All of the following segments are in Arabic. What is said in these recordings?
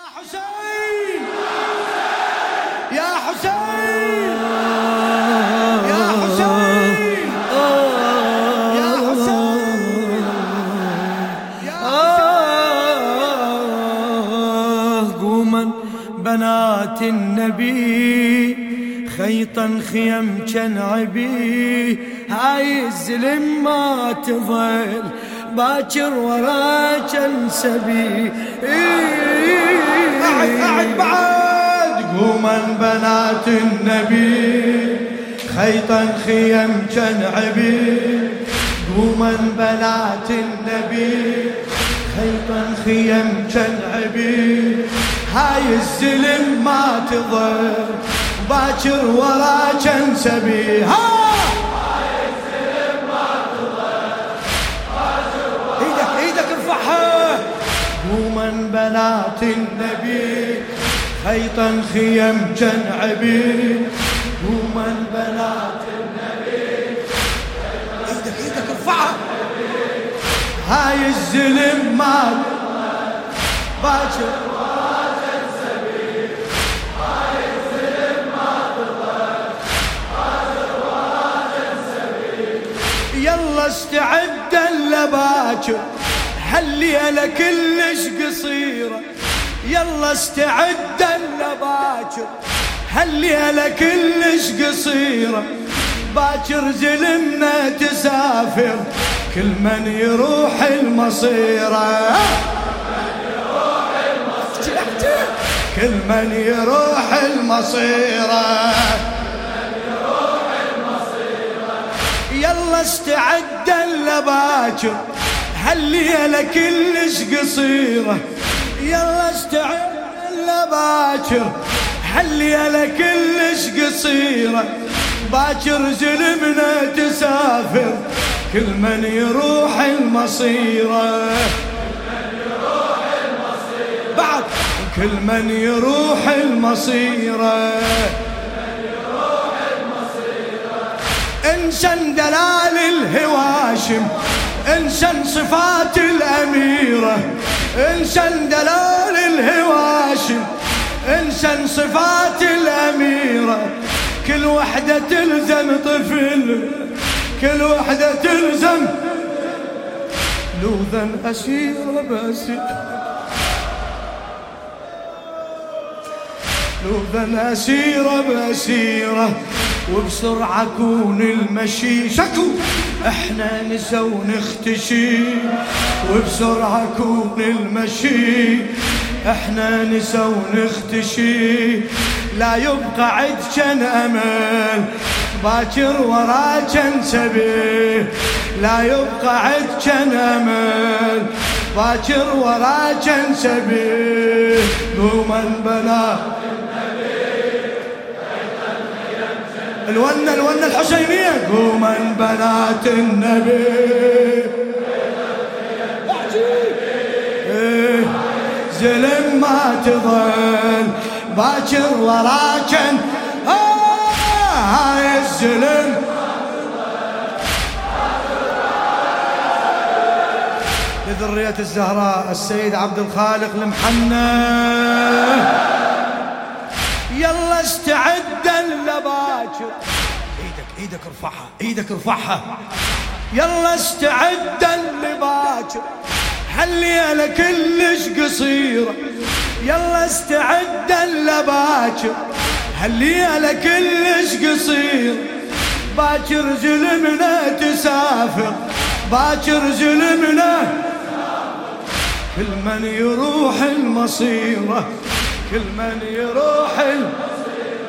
حسين يا حسين يا حسين يا حسين يا حسين قوما بنات النبي خيطا خيم كنعبي هاي الزلم ما تظل باكر ورا جنسبي بعد قوما بنات النبي خيطا خيم كنعبي قوما بنات النبي خيطا خيم كنعبي هاي الزلم ما تظل باكر ورا جنسبي قوما بنات النبي خيطا خيم كنعبي قوما بنات النبي ايدك ارفعها هاي الزلم ما باكر ورا جنسبي هاي الزلم ما تظل باكر ورا جنسبي يلا استعد لباكر هالليلة كلش قصيرة يلا استعد لباكر هالليلة كلش قصيرة باكر زلمنا تسافر كل من يروح المصيرة كل من يروح المصيرة يلا استعد لباكر هالليلة كلش قصيرة يلا استعد لباكر هالليلة كلش قصيرة باكر زلمنا تسافر كل من يروح المصيرة بعد كل من يروح المصيرة انسان دلال الهواشم انسان صفات الأميرة انسان دلال الهواشم انسان صفات الأميرة كل وحدة تلزم طفل كل وحدة تلزم لوذا أسيرة لوذا أسيرة بأسيرة وبسرعة كون المشي شكو احنا نسى ونختشي وبسرعة كون المشي احنا نسى ونختشي لا يبقى عد كان امل باكر ورا كان سبي لا يبقى عد كان امل باكر ورا كان سبي قوما بنات الونة الحسينية قوما بنات النبي زلم ما تظل باكر وراكن هاي الزلم لذرية الزهراء السيد عبد الخالق المحنى يلا استعد لباكر ايدك ارفعها ايدك ارفعها يلا استعد لباكر هالليلة كلش قصيرة يلا استعد لباكر هالليلة كلش قصيرة باكر زلمنا تسافر باكر زلمنا كل من يروح المصيرة كل من يروح المصيرة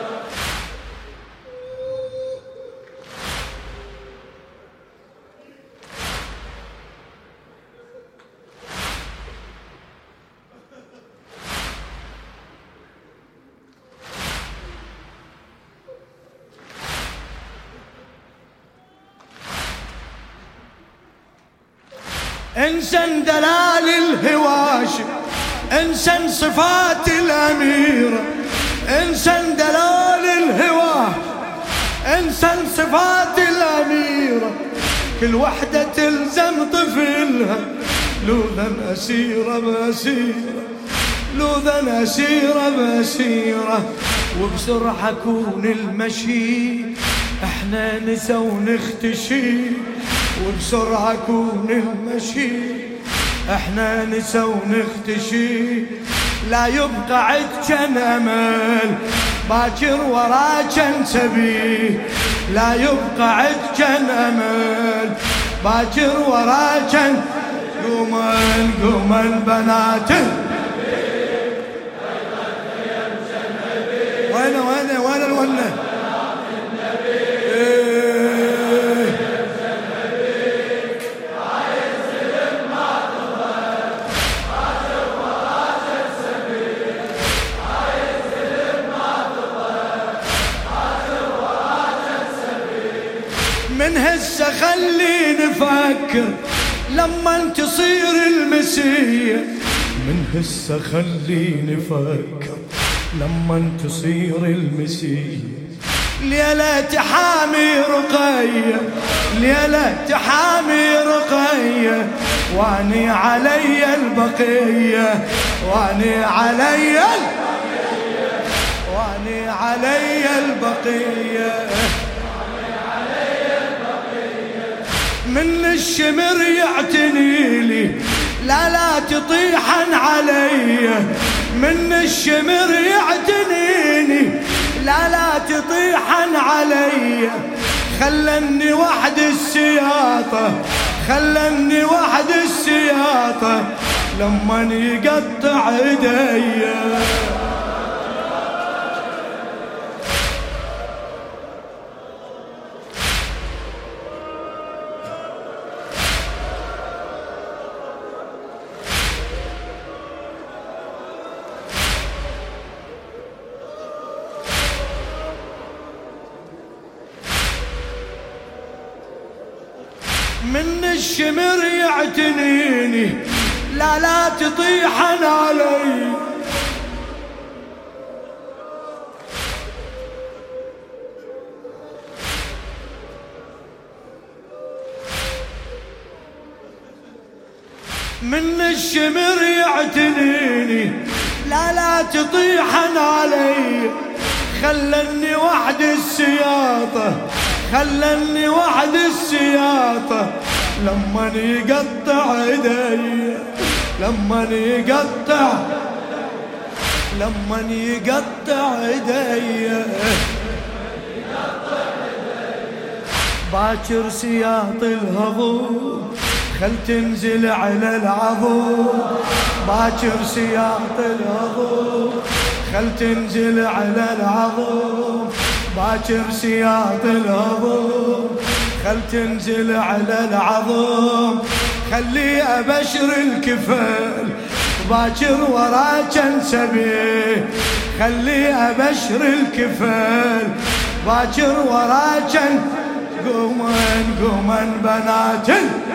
انسان دلال الهواشم انسان صفات الأميرة انسان دلال الهواشم انسان صفات الأميرة كل وحدة تلزم طفلها لولا أسيرة بأسيرة لوذا أسيرة بسيرة وبسرعة كون المشي، احنا نسى ونختشي وبسرعة كون المشي، احنا نسى ونختشي. لا يبقى عدكن امل باكر وراكن سبيه، لا يبقى عدكن امل باكر وراكن. قومن قومن بنات وين الونه من هسه خلي نفكر لما تصير المسية، من هسه خلي نفكر لما تصير المسية. ليلة حامي رقية، ليلة حامي رقية، واني علي البقية، واني علي واني علي البقية. من الشمر يعتني لي لا لا تطيحن علي، من الشمر يعتنيني لا لا تطيحن علي. خلني وحد السياطة، خلني وحد السياطة لما يقطع ايدي. من الشمر يعتنيني لا لا تطيحن علي. من الشمر يعتنيني لا لا تطيحن علي. خلني وحد السياطة، خلني وحد السياطة لما يقطع ايدي، لما يقطع، لما يقطع ايدي. باكر سياط الهضوم خل تنزل على العظوم، باكر سياط الهضوم خل تنزل على العظوم، باكر سياط الهضوم خل تنزل على العظوم. خلي أبشر الكفل باكر وراكن سبيه، خلي أبشر الكفل باكر وراكن. قومن قومن بنات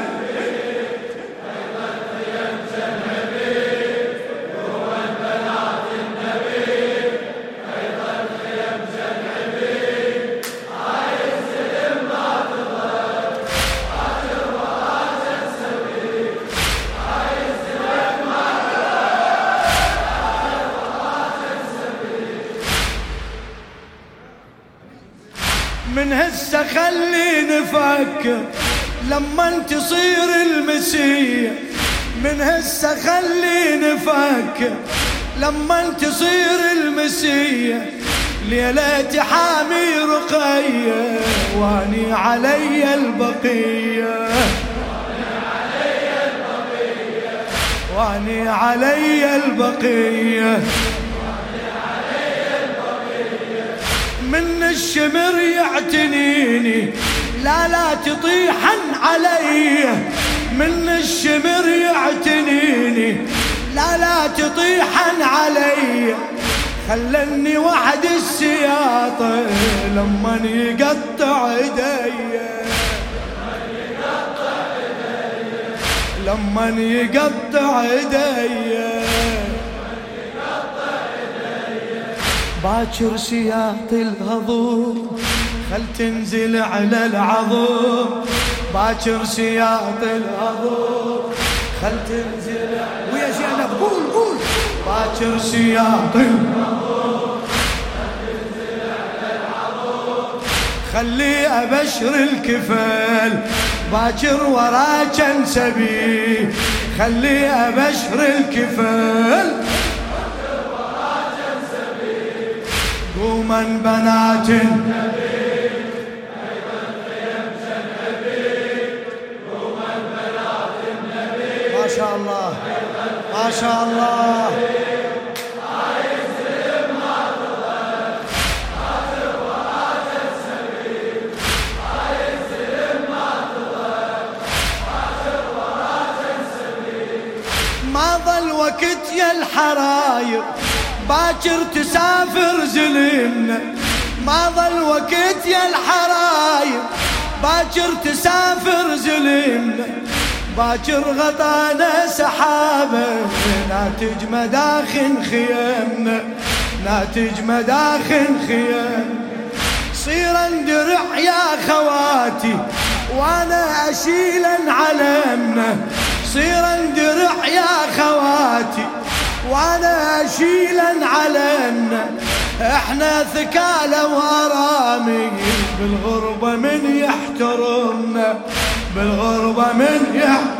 من هسه خلي نفكر لما تصير المسية، من هسه خلي نفكر لما تصير المسية. ليلة حامي رقية واني علي البقية، واني علي البقية. من الشمر يعتنيني لا لا تطيحن علي، من الشمر يعتنيني لا لا تطيحن علي. خلني وحد السياطة لما يقطع ايدي، لما يقطع ايدي. باكر سياط الهضوم خل تنزل على العظوم، باكر سياط الهضوم خل تنزل. ويا زينب قول قول. باكر سياط خلي أبشر الكفل باكر وراك انسبي خلي أبشر الكفل قوما بنات النبي قوما بنات النبي ما شاء الله ما شاء الله ما ظل وقت يا الحراير باكر تسافر زلمنا ما ظل وقت يا الحراير باكر تسافر زلمنا باكر غطانا سحابه ناتج مداخن خيامنا ناتج مداخن خيام صيرا درع يا خواتي وانا اشيلا علمنا صيرا درع يا خواتي وانا اشيلا علمنا احنا ثكالة وارامي بالغربة من يحترمنا بالغربة من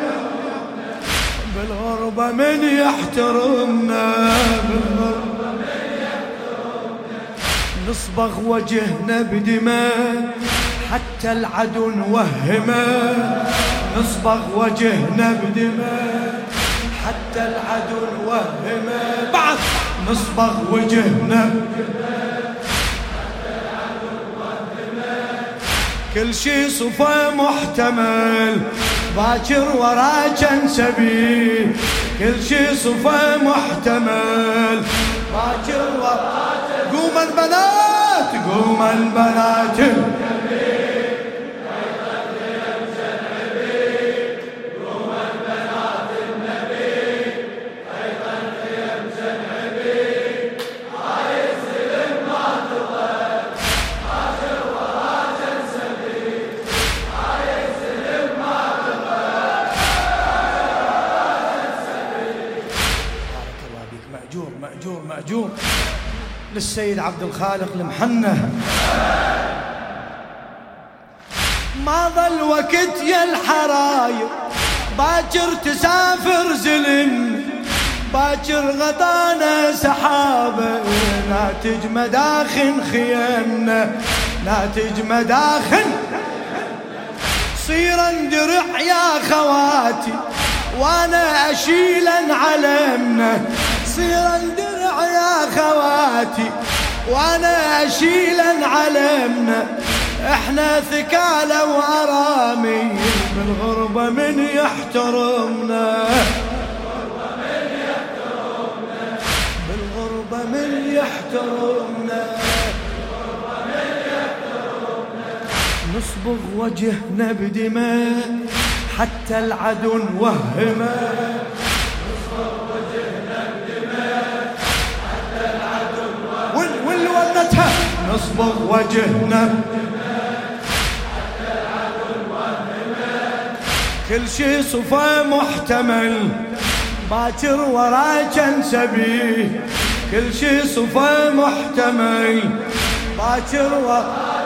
بالغربة من يحترمنا بالغربة من يحترمنا نصبغ وجهنا بدماء حتى العدو نوهمه نصبغ وجهنا بدماء حتى العدو نوهمه بعد نصبغ وجهنا بدماء حتى العدو نوهمه كل شي صفى محتمل باكر وراك انسبي كل شي صفى محتمل باكر وراك قوم البنات قوم البنات مأجور مأجور للسيد عبد الخالق المحنة ما ظل وقت يا الحراير باكر تسافر زلم باكر غطانا سحابه ناتج مداخن خيامنا ناتج مداخن صيرا درع يا خواتي وانا اشيلا علمنا صيرا درع يا خواتي وانا اشيلا علمنا احنا ثكالة وارامي بالغربة من يحترمنا بالغربة من يحترمنا نصبغ وجهنا بدماء حتى العدو نوهمه نصبغ وجهنا بدماء حتى العدو نوهمه واللي ولتها نصبغ وجهنا بدماء حتى العدو نوهمه كل شي صفى محتمل باكر وراك انسبي كل شي صفى محتمل باكر وراك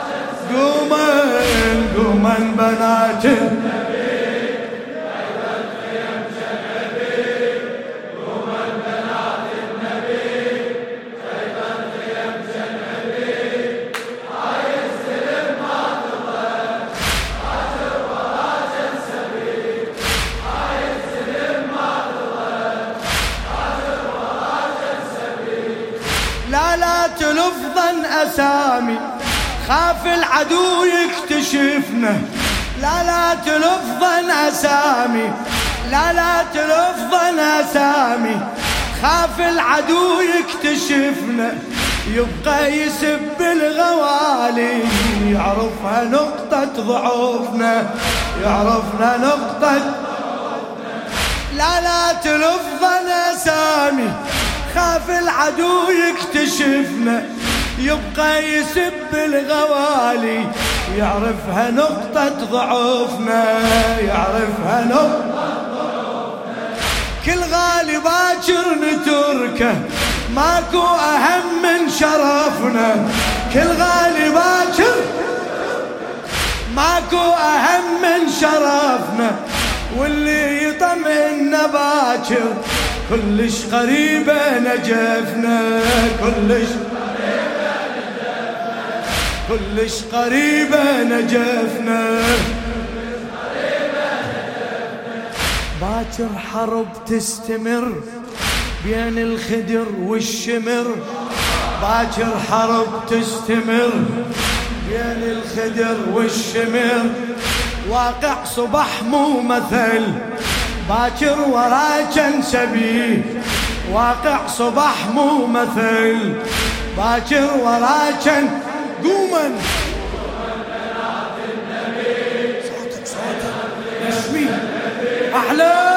قوما بنات النبي أيضا خيم شنبي قوما بنات النبي أيضا خيم شنبي هاي السلم ما تضل باكر وراك انسبي هاي السلم ما تضل باكر وراك انسبي لا تلفظن أسامي خاف العدو يكتشفنا لا تلفظن أسامي لا تلفظن أسامي خاف العدو يكتشفنا يبقى يسب الغوالي يعرفها نقطة ضعفنا يعرفنا نقطة لا تلفظن أسامي خاف العدو يكتشفنا يبقى يسب الغوالي يعرفها نقطة ضعفنا يعرفها نقطة ضعفنا كل غالي باكر نتركه ماكو أهم من شرفنا. كل غالي باكر ماكو أهم من شرفنا. واللي يطمئنا باكر كلش قريبة نجفنا. كلش قريبة نجفنا. باكر حرب تستمر بين الخدر والشمر. باكر حرب تستمر بين الخدر والشمر. واقع صبح مو مثل باكر وراك سبيه. واقع صبح مو مثل باكر وراك. قوما صوتك نشمي أحلى.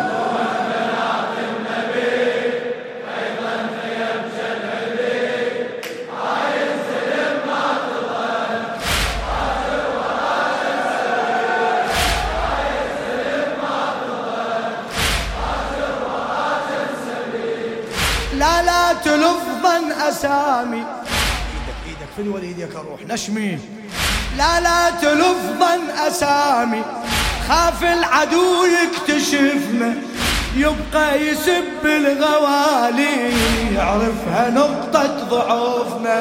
لا تلفظن أسامي. ايدك في الوليد يا كروح نشمي. لا تلفظن أسامي خاف العدو يكتشفنا. يبقى يسب الغوالي يعرفها نقطة ضعفنا.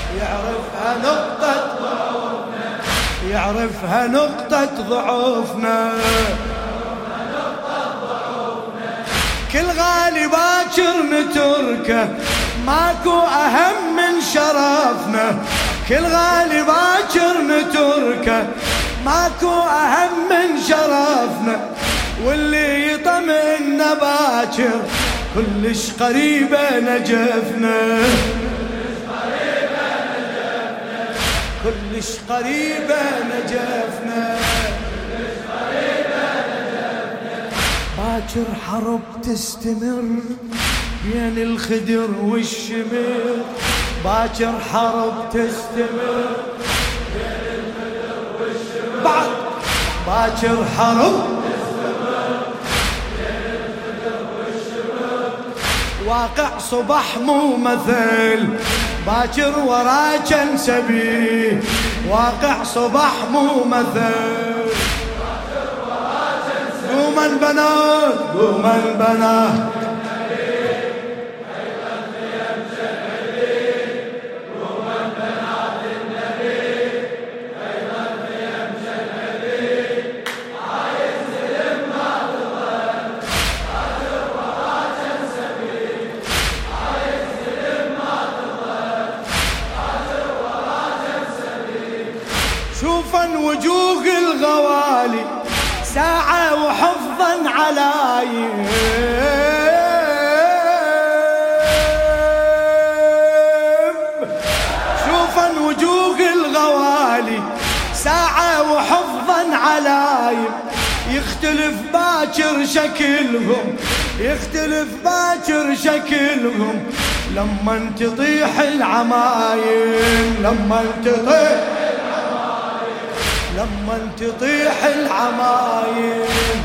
يعرفها نقطة ضعفنا. كل غالي باكر نتركه ماكو أهم من شرفنا. كل غالي باكر نتركه ماكو أهم من شرفنا. واللي يطمئنا باكر كلش قريبة نجفنا. كلش قريبة نجفنا. باكر حرب تستمر بين الخدر والشمر. باكر حرب تستمر بين الخدر والشمر. بعد باكر حرب تستمر بين الخدر والشمر. واقع صبح مو مثل باكر وراك سبيه. واقع صبح مو مثل. قوما البنات قوما البنات شوفا وجوه الغوالي ساعة وحفظا علايم. شوفا وجوه الغوالي ساعة وحفظا علايم. يختلف باكر شكلهم يختلف باكر شكلهم. لما تطيح العمايم لما تطيح العمايم.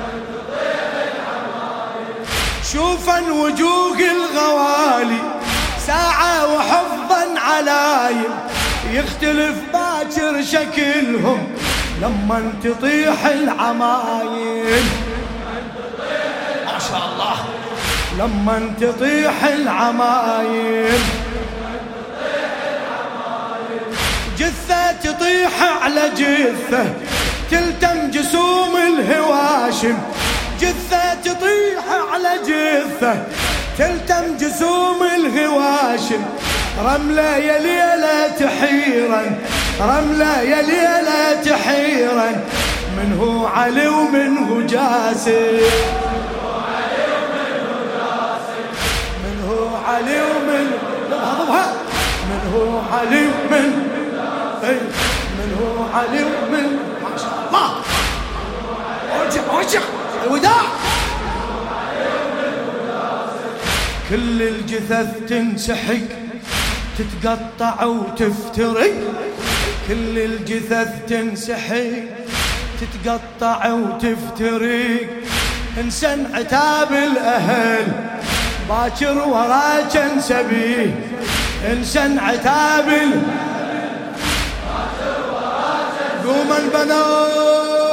شوفا وجوه الغوالي ساعة وحفظا علايم. يختلف باكر شكلهم لما تطيح العمايم. ما شاء الله. لما تطيح العمايم. جثة تطيح على جثة تلتم جسوم الهواشم. جثة تطيح على جثة تلتم جسوم الهواشم. رملة يا ليلة تحيرا رملة يا ليلة تحيرا. من هو علي ومن هو جاسم. من هو علي ومن هو علي ومن من هو علي ومن. ما شاء الله. ارجع الوداع. كل الجثث تنسحق تتقطع وتفترق. كل الجثث تنسحق تتقطع وتفترق. انسى عتاب الأهل باكر وراك انسبيه، انسى عتاب قوم البنات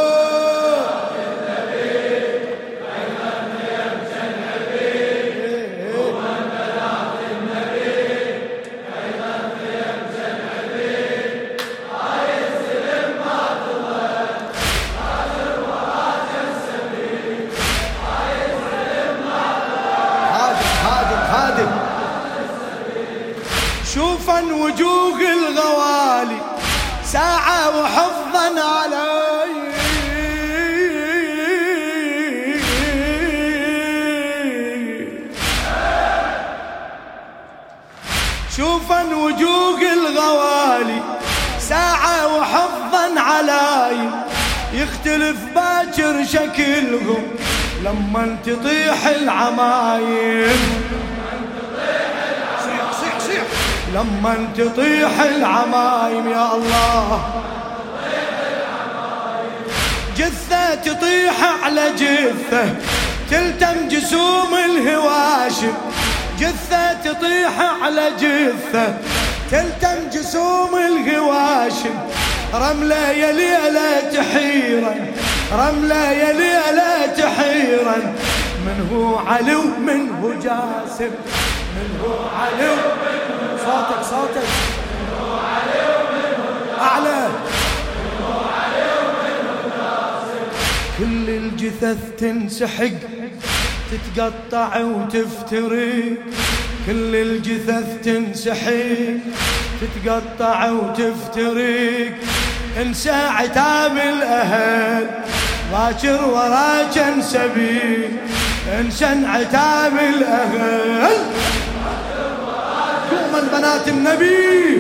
شوفا وجوه الغوالي ساعة وحفظا علي، شوفا وجوه الغوالي ساعة وحفظا علي، يختلف باكر شكلهم لما تطيح العمايم، لما تطيح العمايم يا الله، جثة تطيح على جثة تلتم جسوم الهواشم، جثة تطيح على جثة تلتم جسوم الهواشم، رملة يا ليلة تحيرا، رملة يا ليلة تحيرا، من هو علي ومن هو جاسم، من هو علي صوتك صوتك أعلى، كل الجثث تنسحق تتقطع وتفترق، كل الجثث تنسحق تتقطع وتفترق، انسى عتاب الأهل باكر وراك انسبي، انسى عتاب الأهل قوم البنات النبي،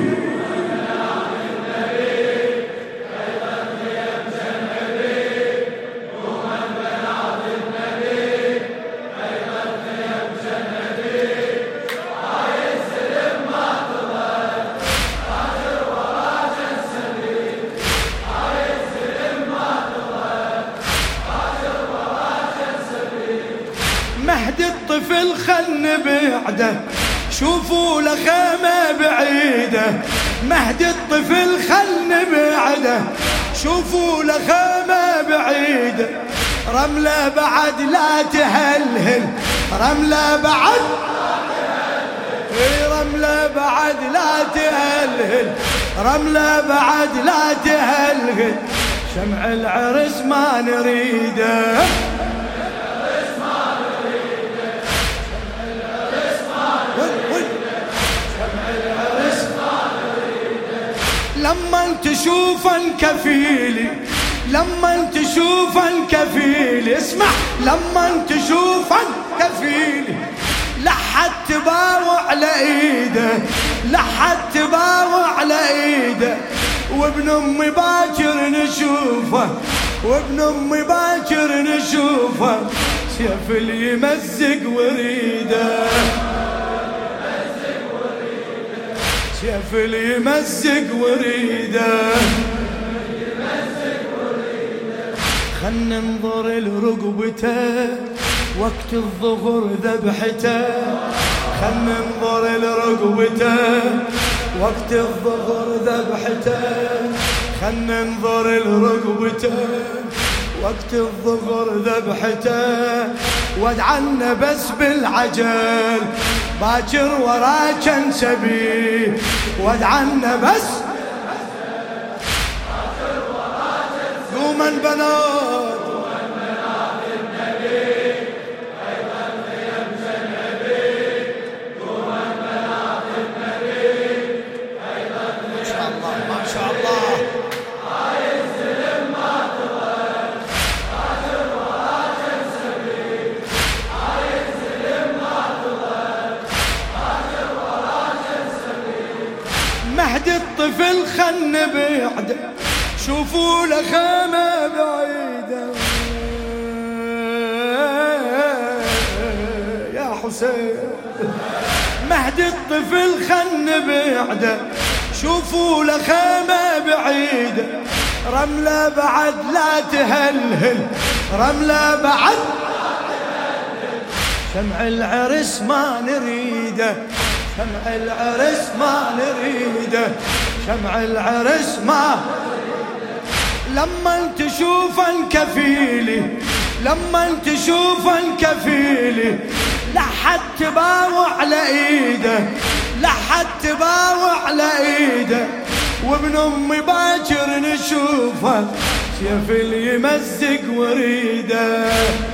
مهد الطفل خل بعده شوفوا لخيمة بعيدة، مهد الطفل خل بعده شوفوا لخيمة بعيدة، رملة بعد لا تهلهل، رملة بعد رملة بعد لا تهلهل، رملة بعد لا تهلهل، شمع العرس ما نريده، لما تشوفا كفيلي، لما تشوفا كفيلي، اسمع لما تشوفا كفيلي، لحد تباوع على ايده، لحد تباوع على ايده، وابن امي باكر نشوفه، وابن امي باكر نشوفه، سيف اللي يمزق وريده، سيف اللي يمزق وريده، خل ننظر لرقبته وقت الظهر ذبحته، خل ننظر لرقبته وقت الظهر ذبحته، خل ننظر لرقبته وقت الظهر ذبحته، وادعنا بس بالعجل باكر وراك انسبي، وادعنا بس قوم البنات النبي ايضا يمشى النبي، قوم البنات النبي ايضا ما شاء الله ما شاء الله، عايز لما تضل باكر وراك انسبي، عايز لما تضل باكر وراك انسبي، مهد الطفل خن بعده شوفوا لخيمة بعيدة، يا حسين مهد الطفل خن بعده شوفوا لخيمة بعيدة، رملة بعد لا تهلهل، رملة بعد شمع العرس ما نريده، شمع العرس ما نريده، شمع العرس ما لما تشوفن كفيلي، لما تشوفن كفيلي لحد تباوع على ايده، لحد تباوع على ايده، وابن امي باكر نشوفه سيف اللي يمزق وريده،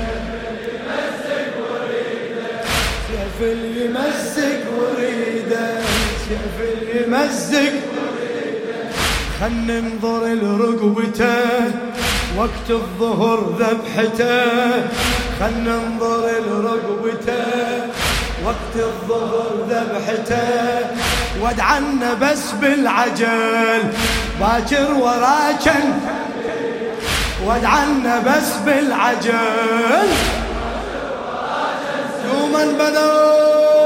سيف اللي يمزق وريده، سيف اللي يمزق. خل ننظر لرقبته وقت الظهر ذبحته، خل ننظر لرقبته وقت الظهر ذبحته، وادعنا بس بالعجل باكر وراكن، وادعنا بس بالعجل يوما بدو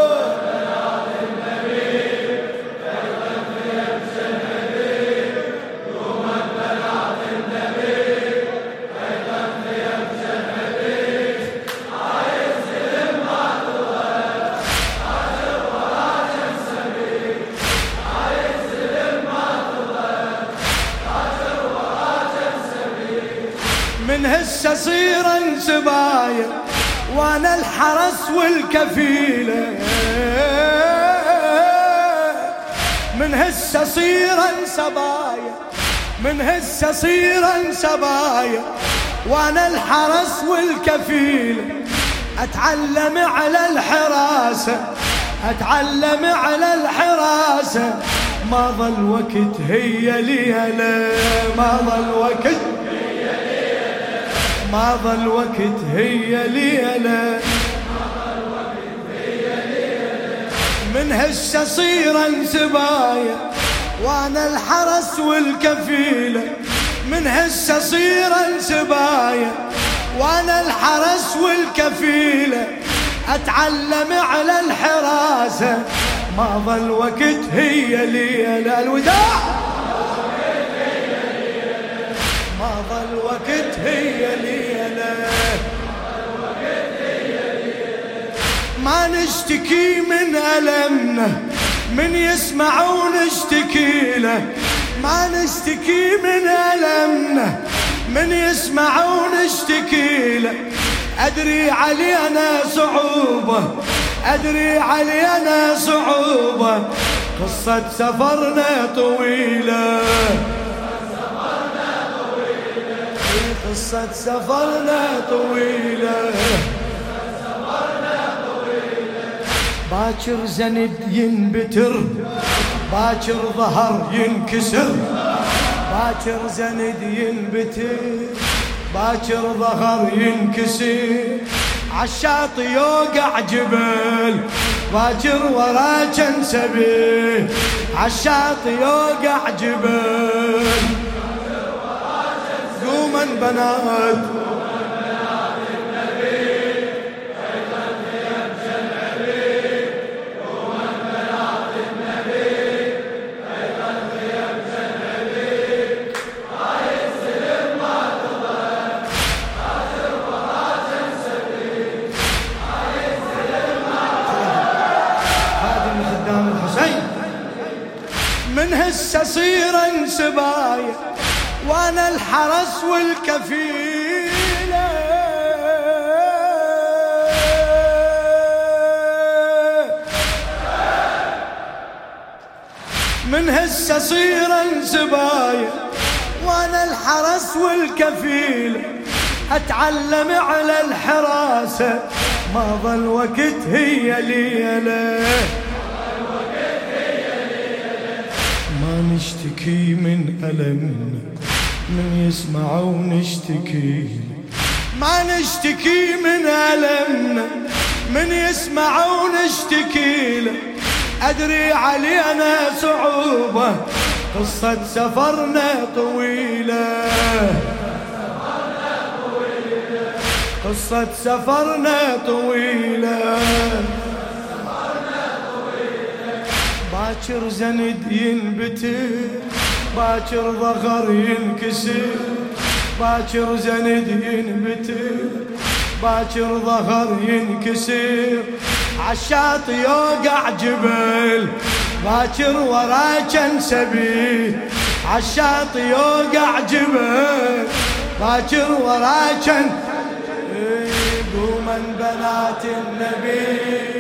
من هسه صيرن سبايا وانا الحرس والكفيله، من هسه صيرن سبايا، من هسه صيرن سبايا وانا الحرس والكفيله، اتعلم على الحراسه، اتعلم على الحراسه، ما ظل وقت هي ليله، ما ظل وقت، ما ظل وقت هي ليلة، من هسه صيرن سبايا وانا الحرس والكفيلة، من هسه صيرن سبايا وانا الحرس والكفيلة، اتعلم على الحراسة، ما ظل وقت هي ليلة. الوداع ما ظل وقت هي ليلة، ما نشتكي من ألمنا من يسمع ونشتكي له، ما نشتكي من ألمنا من يسمع ونشتكي له، أدري علينا صعوبة، أدري علينا صعوبة، قصة سفرنا طويلة، قصة سفرنا طويلة، باكر زند ينبتر، باكر ظهر ينكسر، باكر زند ينبتر، باكر ظهر ينكسر، عالشاطئ يوقع جبل، باكر وراكن سبيل، عالشاطئ يوقع جبل، قوما بنات من هسه صيرن سبايا وانا الحرس والكفيلة، من هسه صيرن سبايا وانا الحرس والكفيلة، اتعلم على الحراسة، ما ظل وقت هي ليلة، ما نشتكي من ألمنا من يسمع ونشتكي، ما نشتكي من ألمنا من يسمع ونشتكي له، أدري علينا صعوبة، قصة سفرنا طويلة، قصة سفرنا طويلة، باكر زند ينبتر، باكر ظهر ينكسر، باكر زند ينبتر، باكر ظهر ينكسر عالشاط يوقع جبل باكر ورا كان سبيل عالشاط يوقع جبل باكر ورا كان قوما بنات النبي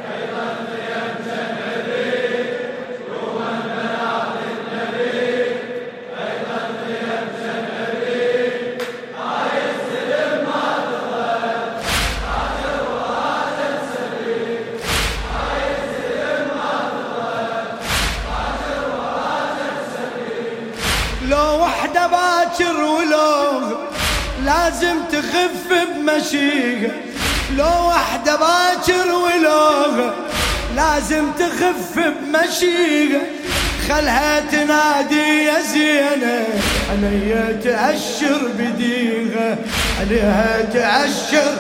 لو وحدة باكر ولو لازم تخف بمشيها لو وحدة باكر ولو لازم تخف بمشيها خلها تنادي يا زينة عليها تأشر بديها عليها تأشر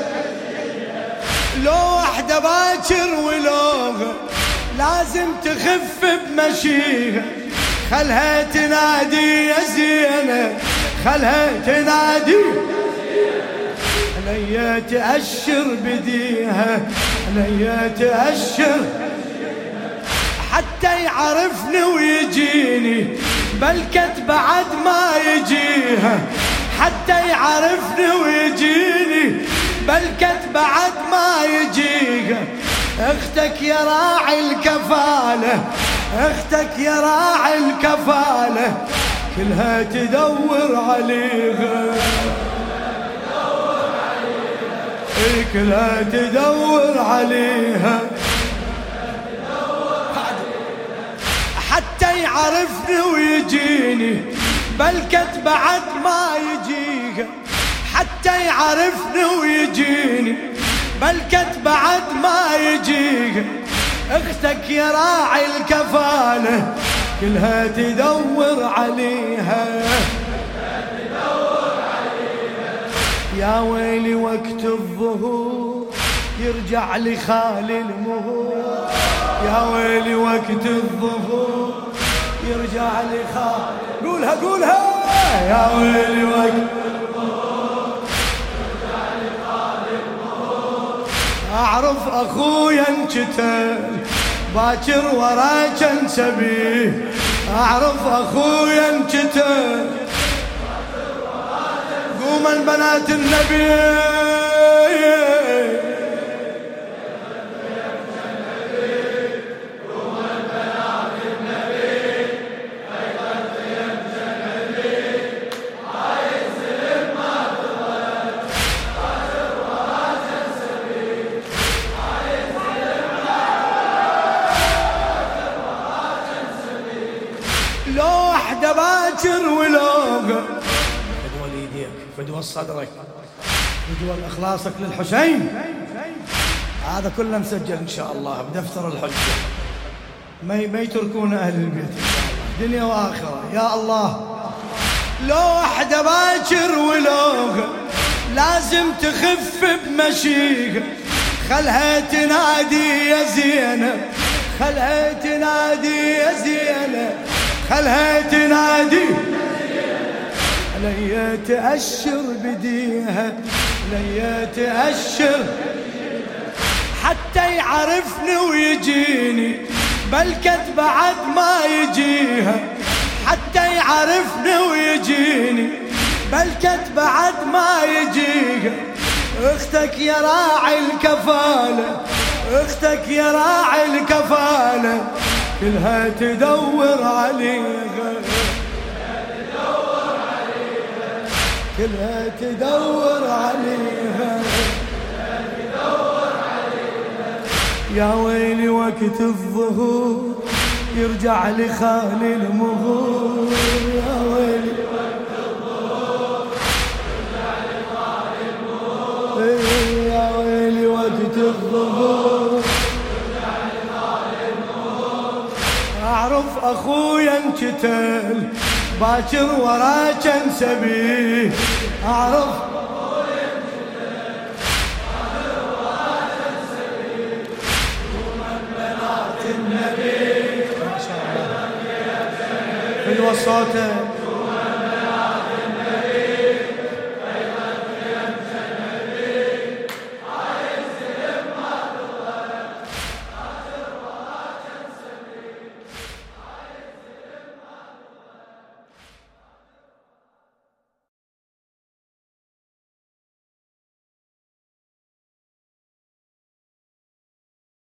لو وحدة باكر ولو لازم تخف بمشيها خلها تنادي يا زينة خلها تنادي عليا تأشر بديها عليا تأشر حتى يعرفني ويجيني بلكت بعد ما يجيها حتى يعرفني ويجيني بلكت بعد ما يجيها اختك يا راعي الكفالة اختك يا راعي الكفالة كلها تدور عليها كلها تدور عليها حتى يعرفني ويجيني بلكت بعد ما يجيها حتى يعرفني ويجيني بلكت بعد ما يجيها اختك يا راعي الكفالة كلها تدور عليها يا ويلي وقت الظهور يرجع لي خالي المهور يا ويلي وقت الظهور يرجع لي خالي قولها قولها يا ويلي وقت الظهور يرجع لي خالي المهور اعرف اخويا انقتل باكر ورا كان سبيه اعرف اخويا انقتل قوما بنات النبي لو وحدة باكر ولوغ فدوى ليديك فدوى صدرك فدوى اخلاصك للحسين هذا كله مسجل ان شاء الله بدفتر الحجة ما يتركون اهل البيت دنيا واخره يا الله لو وحدة باكر ولوغ لازم تخف بمشيها خلها تنادي يا زينب خلها تنادي يا زينب خلها تنادي عليا تأشر بديها عليا تأشر حتى يعرفني ويجيني بلكت بعد ما يجيها حتى يعرفني ويجيني بلكت بعد ما يجيها اختك يا راعي الكفالة اختك يا راعي الكفالة كلها تدور عليها كلها تدور عليها يا ويلي وقت الظهور يرجع لي خالي المغور يا ويلي وقت الظهور يرجع لي خالي المغور يا ويلي وقت الظهور يرجع لي خالي المغور اعرف اخويا انقتل باكر ورا كان سبيه اعرف صوته